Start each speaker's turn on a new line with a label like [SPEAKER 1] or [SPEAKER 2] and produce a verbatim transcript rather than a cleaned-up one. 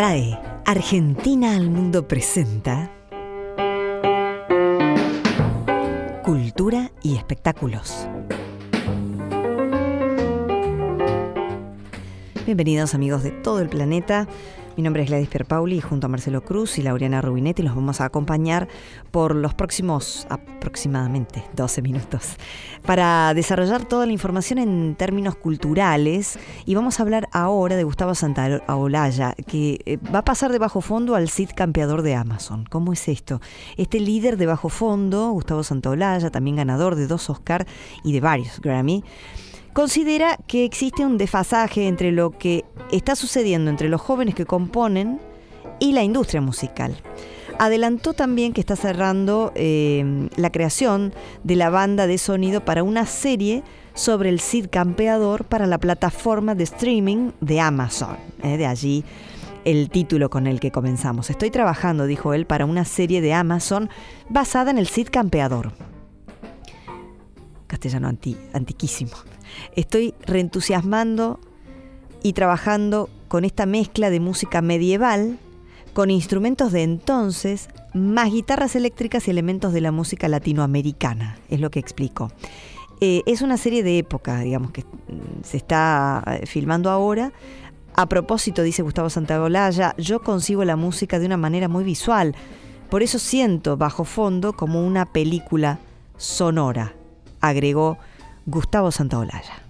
[SPEAKER 1] R A E, Argentina al Mundo presenta Cultura y espectáculos. Bienvenidos amigos de todo el planeta. Mi nombre es Gladys Pierpaoli y junto a Marcelo Cruz y Laureana Rubinetti los vamos a acompañar por los próximos aproximadamente doce minutos para desarrollar toda la información en términos culturales, y vamos a hablar ahora de Gustavo Santaolalla, que va a pasar de bajo fondo al Cid campeador de Amazon. ¿Cómo es esto? Este líder de bajo fondo, Gustavo Santaolalla, también ganador de dos Oscar y de varios Grammy, considera que existe un desfasaje entre lo que está sucediendo entre los jóvenes que componen y la industria musical. Adelantó también que está cerrando eh, la creación de la banda de sonido para una serie sobre el Cid campeador para la plataforma de streaming de Amazon. Eh, de allí el título con el que comenzamos. Estoy trabajando, dijo él, para una serie de Amazon basada en el Cid campeador. Castellano anti, antiquísimo. Estoy reentusiasmando y trabajando con esta mezcla de música medieval con instrumentos de entonces, más guitarras eléctricas y elementos de la música latinoamericana, es lo que explico. Eh, es una serie de época, digamos, que se está filmando ahora. A propósito, dice Gustavo Santaolalla, yo concibo la música de una manera muy visual, por eso siento bajo fondo como una película sonora, agregó Gustavo Santaolalla.